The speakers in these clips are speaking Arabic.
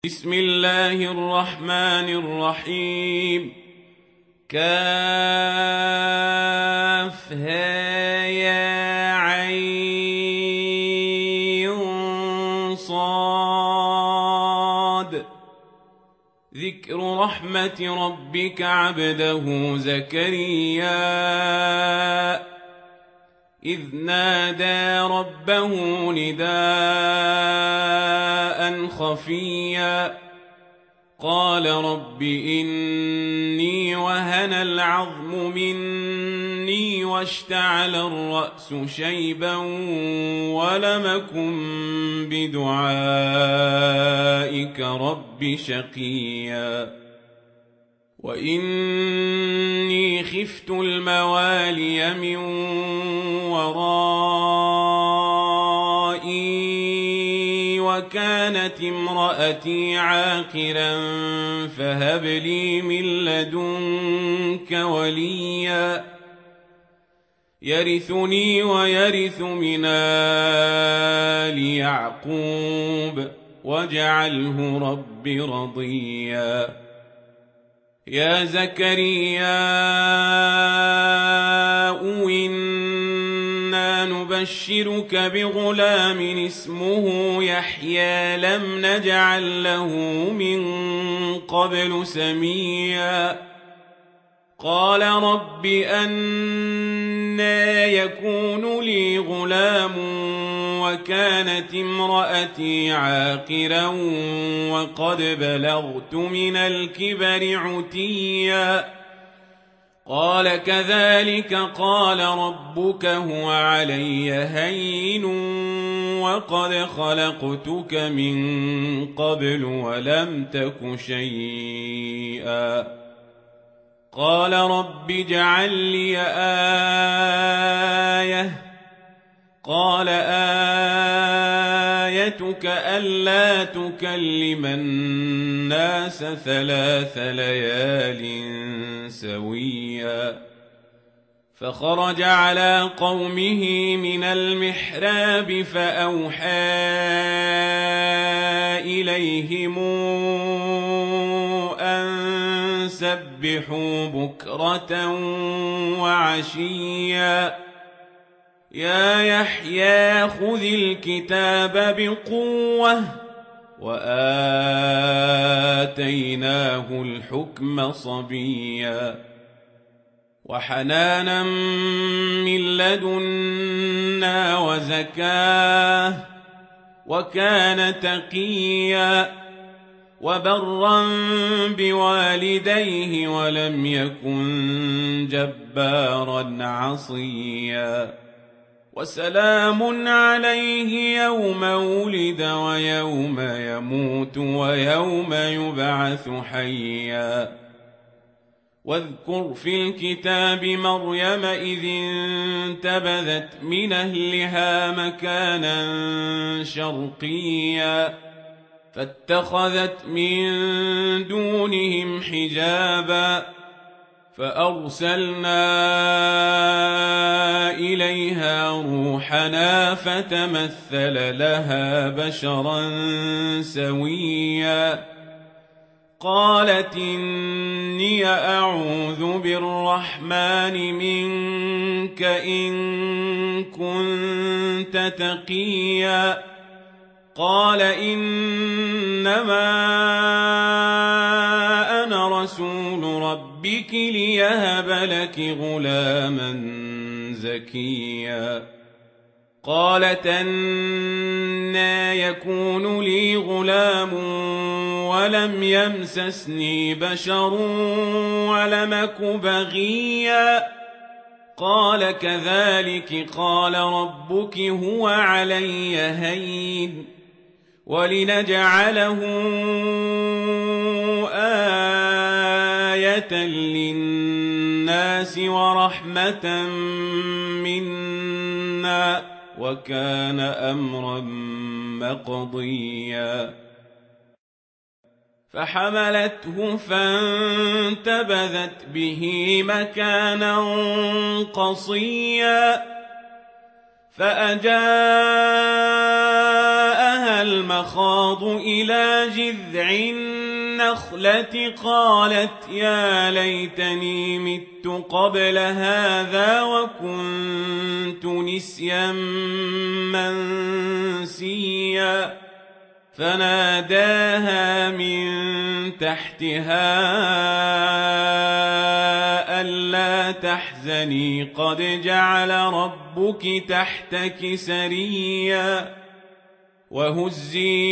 بسم الله الرحمن الرحيم كافها يا عين صاد ذكر رحمة ربك عبده زكريا إذ نادى ربه نداء خفيا قال رب إني وهن العظم مني واشتعل الرأس شيبا ولم أكن بدعائك رب شقيا وإني خفت الموالي من ورائي وكانت امرأتي عاقرا فهب لي من لدنك وليا يرثني ويرث من آل يعقوب واجعله رب رضيا يا زكريا إنا نبشرك بغلام اسمه يحيى لم نجعل له من قبل سميا قال رب أنى يكون لي غلام وكانت امرأتي عاقرا وقد بلغت من الكبر عتيا قال كذلك قال ربك هو علي هين وقد خلقتك من قبل ولم تك شيئا قال رب اجعل لي آية قال آيتك ألا تكلم الناس 3 ليال سويا فخرج على قومه من المحراب فأوحى إليهم أن سبحوا بكرة وعشيا يا يحيى خذ الكتاب بقوة وآتيناه الحكم صبيا وحنانا من لدنا وزكاه وكان تقيا وبرا بوالديه ولم يكن جبارا عصيا وسلام عليه يوم ولد ويوم يموت ويوم يبعث حيا واذكر في الكتاب مريم إذ انتبذت من أهلها مكانا شرقيا فاتخذت من دونهم حجابا فأرسلنا إليها روحنا فتمثل لها بشرا سويا قالت إني أعوذ بالرحمن منك إن كنت تقيا قال إنما أنا رسول ربك ليهب لك غلاما زكيا قالت أنى يكون لي غلام ولم يمسسني بشر ولم أك بغيا قال كذلك قال ربك هو علي هين ولنجعله آية للناس ورحمة منا وكان أمرا مقضيا فحملته فانتبذت به مكانا قصيا فأجاءها المخاض إلى جذع النخلة قالت يا ليتني مت قبل هذا وكنت نسيا منسيا فناداها من تحتها ألا تحزني قد جعل ربك تحتك سريا وهزي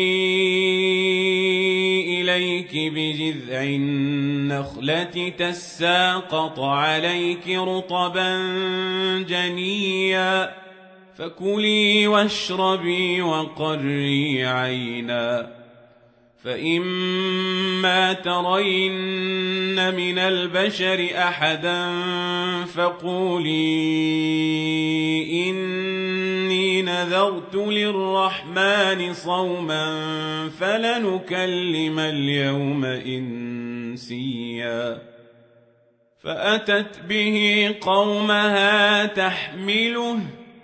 إليك بجذع النخلة تساقط عليك رطبا جنيا فكلي واشربي وقري عينا فإما ترين من البشر أحدا فقولي إني نذرت للرحمن صوما فلنكلم اليوم إنسيا فأتت به قومها تحمله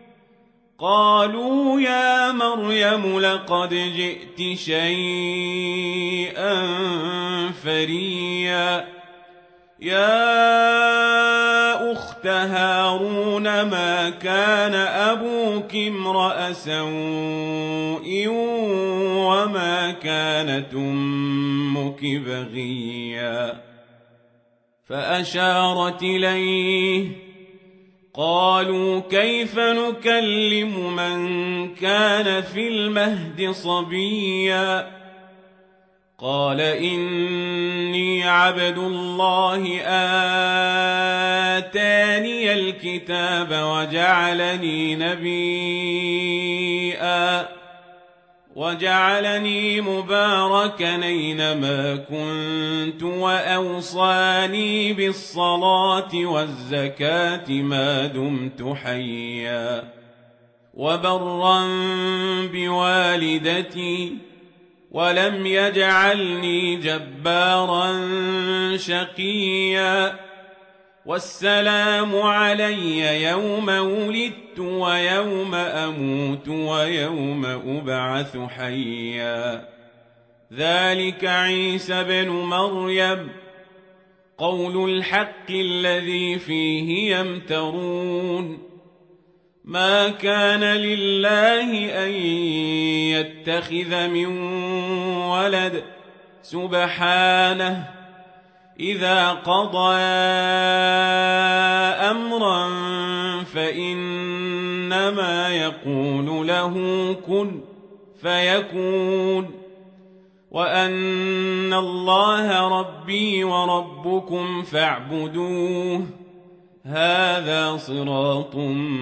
قالوا يا مريم لقد جئت شيئا فريا يا أخت هارون ما كان أبوك امرأ سوء وما كانت أمك بغيا فأشارت إليه قالوا كيف نكلم من كان في المهد صبيا قال إني عبد الله آتاني الكتاب وجعلني نبيا وجعلني مباركا أينما كنت وأوصاني بالصلاة والزكاة ما دمت حيا وبرا بوالدتي ولم يجعلني جبارا شقيا والسلام علي يوم ولدت ويوم أموت ويوم أبعث حيا ذلك عيسى بن مريم قول الحق الذي فيه يمترون ما كان لله أن يتخذ من ولد سبحانه إذا قضى أمرا فإنما يقول له كن فيكون وأن الله ربي وربكم فاعبدوه هذا صراط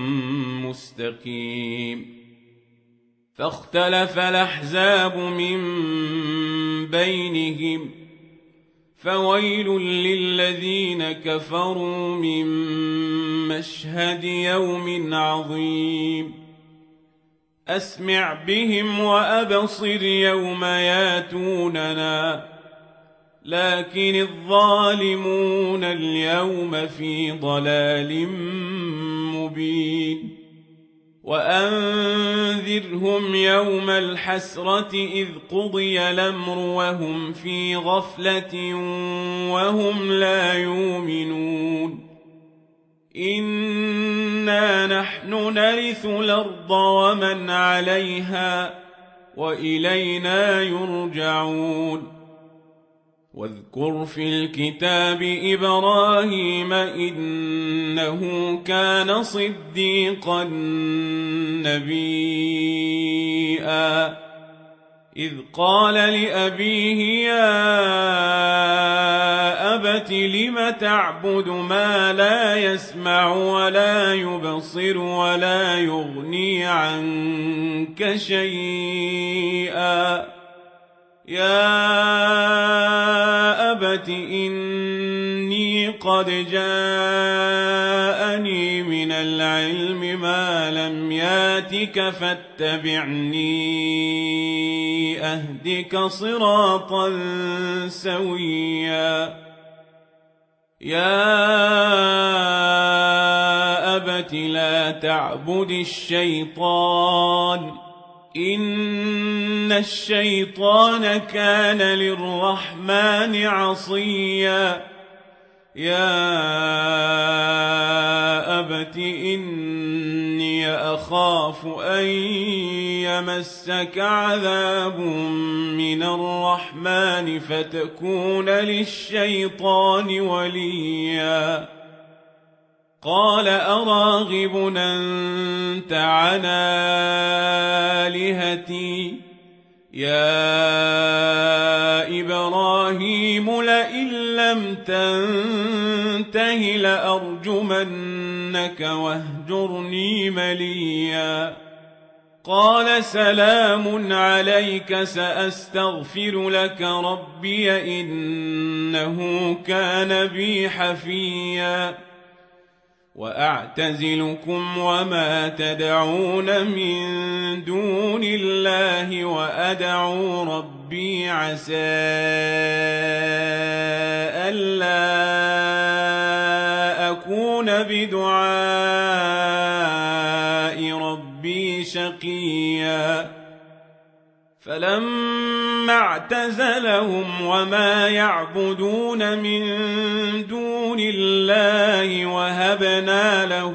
مستقيم فاختلف الأحزاب من بينهم فويل للذين كفروا من مشهد يوم عظيم أسمع بهم وأبصر يوم ياتوننا لكن الظالمون اليوم في ضلال مبين وأنذرهم يوم الحسرة إذ قضي الأمر وهم في غفلة وهم لا يؤمنون إنا نحن نرث الأرض ومن عليها وإلينا يرجعون واذكر في الكتاب إبراهيم إنه كان صديقا نبيا إذ قال لأبيه يا أبت لم تعبد ما لا يسمع ولا يبصر ولا يغني عنك شيئا يا أبت إني قد جاءني من العلم ما لم ياتك فاتبعني أهدك صراطا سويا يا أبت أبت لا تعبد الشيطان إن الشيطان كان للرحمن عصيا يا أبت إني أخاف أن يمسك عذاب من الرحمن فتكون للشيطان وليا قال أراغب أنت عن آلهتي يا إبراهيم لئن لم تنته لأرجمنك واهجرني مليا قال سلام عليك سأستغفر لك ربي إنه كان بي حفيا وأعتزلكم وما تدعون من دون الله وأدعو ربي عسى ألا أكون بدعاء ربي شقيا فلما اعتزلهم وما يعبدون من دون الله وهبنا له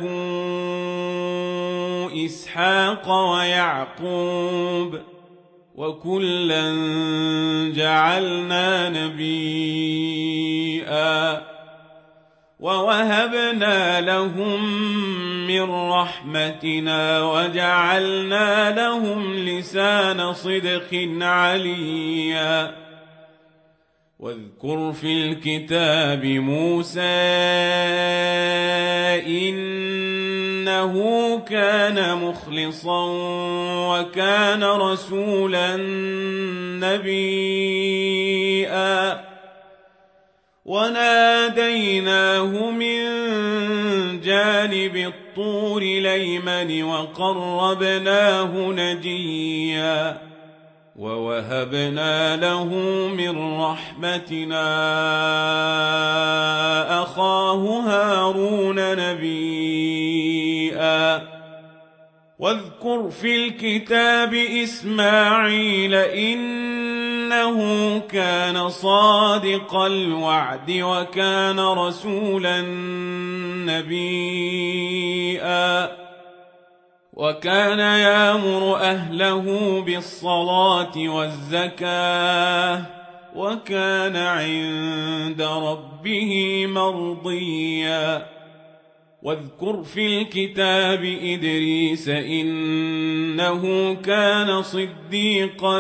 إسحاق ويعقوب وكلا جعلنا نبيا ووهبنا لهم من رحمتنا وجعلنا لهم لسان صدق عليا واذكر في الكتاب موسى إنه كان مخلصا وكان رسولا نبيا وناديناه من جانب الطور الأيمن وقربناه نجيا ووهبنا له من رحمتنا أخاه هارون نبيا واذكر في الكتاب إسماعيل إنه كان صادق الوعد وكان رسولا نبيا وكان يأمر أهله بالصلاة والزكاة وكان عند ربه مرضيا واذكر في الكتاب إدريس إنه كان صديقا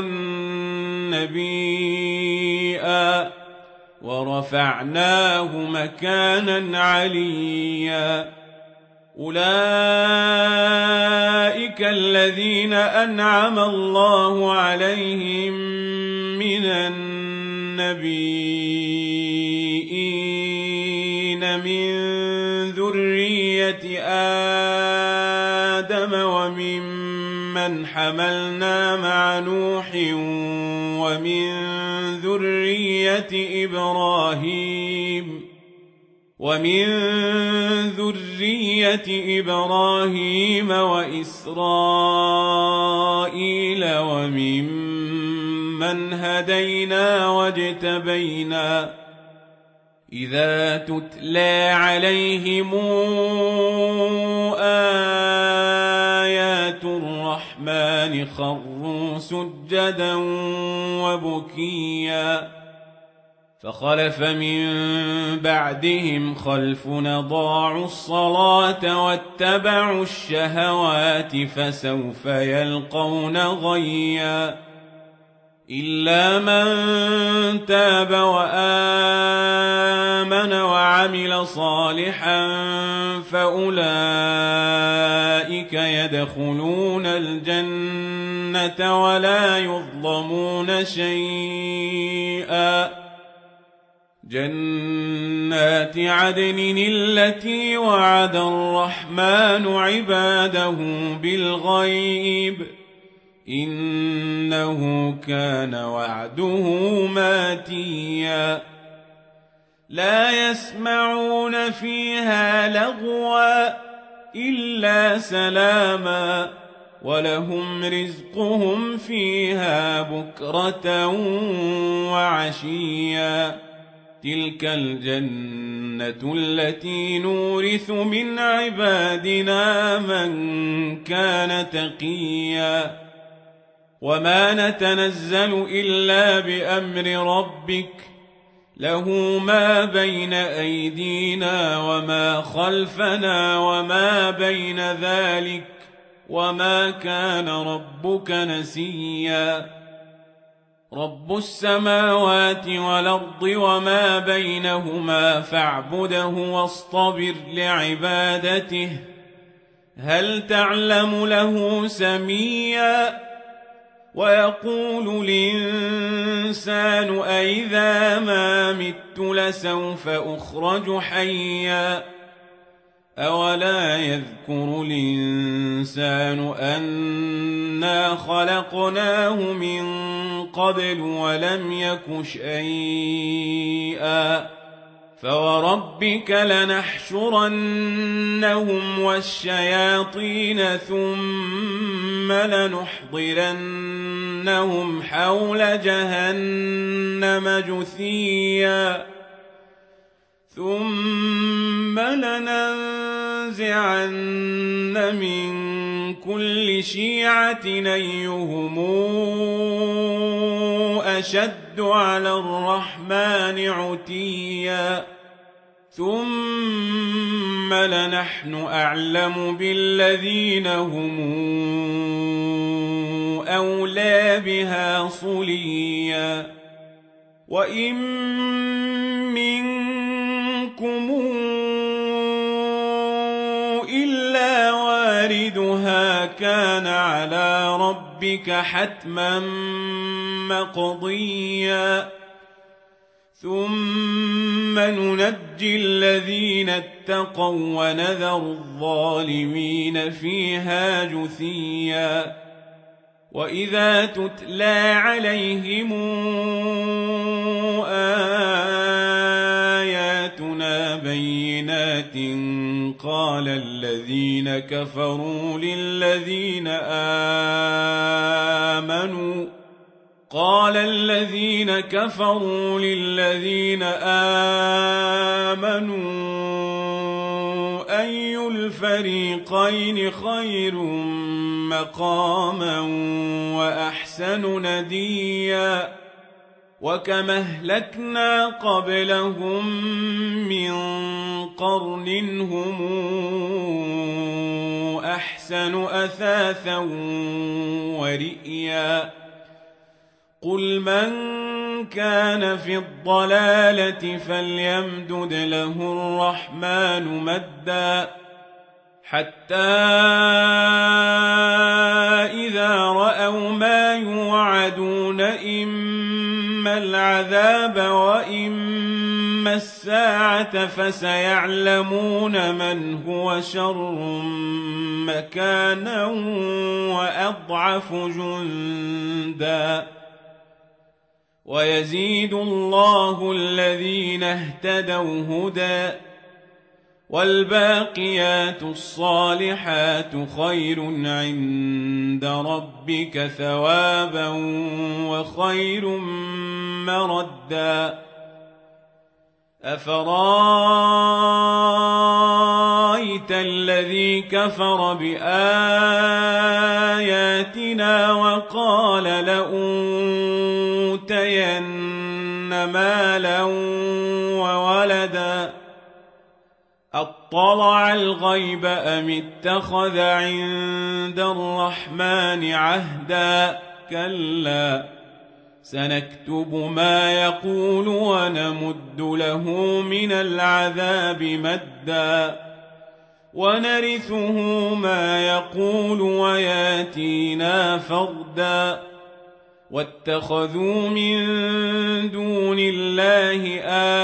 نبيا ورفعناه مكانا عليا أولئك الذين أنعم الله عليهم من النبيين من ذرية آدم وممن حملنا مع نوح ومن ذرية إبراهيم وإسرائيل وممن هدينا واجتبينا إذا تتلى عليهم آيات الرحمن خروا سجدا وبكيا فخلف من بعدهم خلف أضاعوا الصلاة واتبعوا الشهوات فسوف يلقون غيا إلا من تاب وآمن وعمل صالحا فأولئك يدخلون الجنة ولا يظلمون شيئا جنات عدن التي وعد الرحمن عباده بالغيب إنه كان وعده ماتيا لا يسمعون فيها لغوا إلا سلاما ولهم رزقهم فيها بكرة وعشيا تلك الجنة التي نورث من عبادنا من كان تقيا وما نتنزل إلا بأمر ربك له ما بين أيدينا وما خلفنا وما بين ذلك وما كان ربك نسيا رب السماوات والأرض وما بينهما فاعبده واصطبر لعبادته هل تعلم له سميا ويقول الإنسان أئذا ما مت لسوف أخرج حيا أولا يذكر الإنسان أنا خلقناه من قبل ولم يك شيئا فوربك لنحشرنهم والشياطين ثم لنحضرنهم حول جهنم جثيا ثم لننزعن من كل شيعة أيهم أشد على الرحمن عتيا ثم لنحن أعلم بالذين هم أولى بها صليا وإن منكم إلا واردها كان على ربك حتما مقضيا ثم ننجي الذين اتقوا ونذر الظالمين فيها جثيا وإذا تتلى عليهم آياتنا بينات قال الذين كفروا للذين آمنوا أي الفريقين خير مقاما وأحسن نديا وكما أهلكنا قبلهم من قرن هم أحسن أثاثا ورئيا قل من كان في الضلالة فليمدد له الرحمن مدا حتى إذا رأوا ما يوعدون إما العذاب وإما الساعة فسيعلمون من هو شر مكانا وأضعف جندا ويزيد الله الذين اهتدوا هدى والباقيات الصالحات خير عند ربك ثوابا وخير مردا أفرايت الذي كفر بآياتنا وقال لأوتين مالا وولدا أطلع الغيب أم اتخذ عند الرحمن عهدا كلا سنكتب ما يقول ونمد له من العذاب مدا ونرثه ما يقول وياتينا فردا واتخذوا من دون الله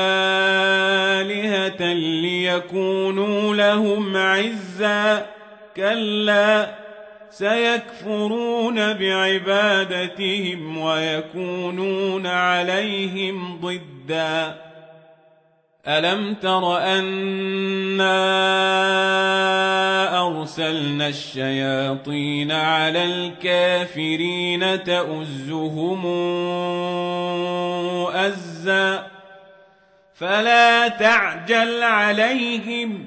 آلهة ليكونوا لهم عزا كلا سيكفرون بعبادتهم ويكونون عليهم ضدا ألم تر أنا أرسلنا الشياطين على الكافرين تؤزهم أزا فلا تعجل عليهم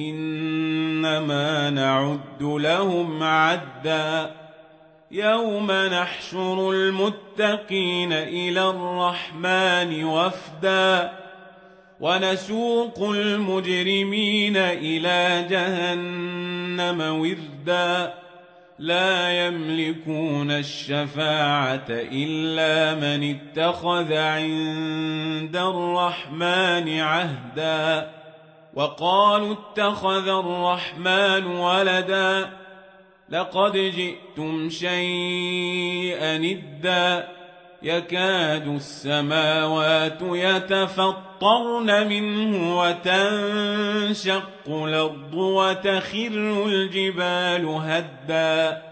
إنما نعد لهم عدا يوم نحشر المتقين إلى الرحمن وفدا ونسوق المجرمين إلى جهنم وردا لا يملكون الشفاعة إلا من اتخذ عند الرحمن عهدا وقالوا اتخذ الرحمن ولدا لقد جئتم شيئا إدا يكاد السماوات يتفطرن منه وتنشق الأرض وتخر الجبال هدا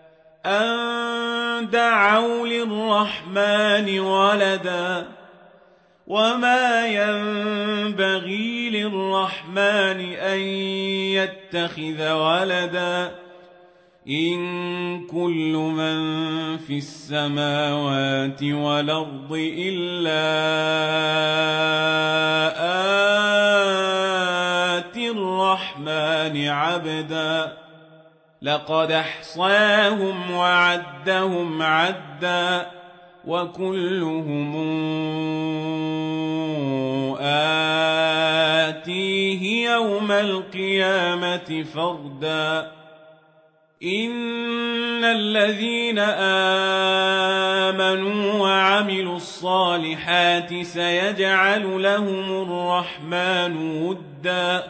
أن دعوا للرحمن ولدا وما ينبغي للرحمن أن يتخذ ولدا إن كل من في السماوات والأرض إلا آتي الرحمن عبدا لقد أحصاهم وعدهم عدا وكلهم آتيه يوم القيامة فردا إن الذين آمنوا وعملوا الصالحات سيجعل لهم الرحمن ودا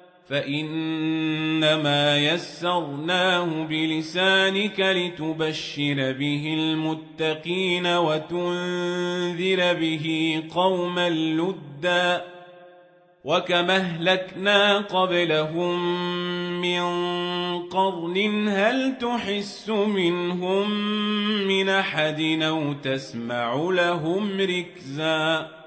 فإنما يسرناه بلسانك لتبشر به المتقين وتنذر به قوما لدا وكما أهلكنا قبلهم من قرن هل تحس منهم من أحد أو تسمع لهم ركزا